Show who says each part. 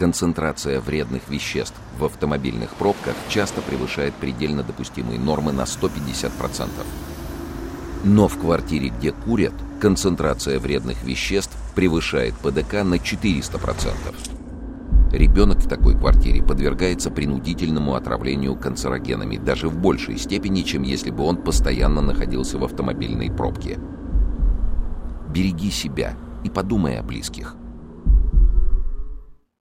Speaker 1: Концентрация вредных веществ в автомобильных пробках часто превышает предельно допустимые нормы на 150%. Но в квартире, где курят, концентрация вредных веществ превышает ПДК на 400%. Ребенок в такой квартире подвергается принудительному отравлению канцерогенами даже в большей степени, чем если бы он постоянно находился в автомобильной пробке. Береги себя и подумай о близких.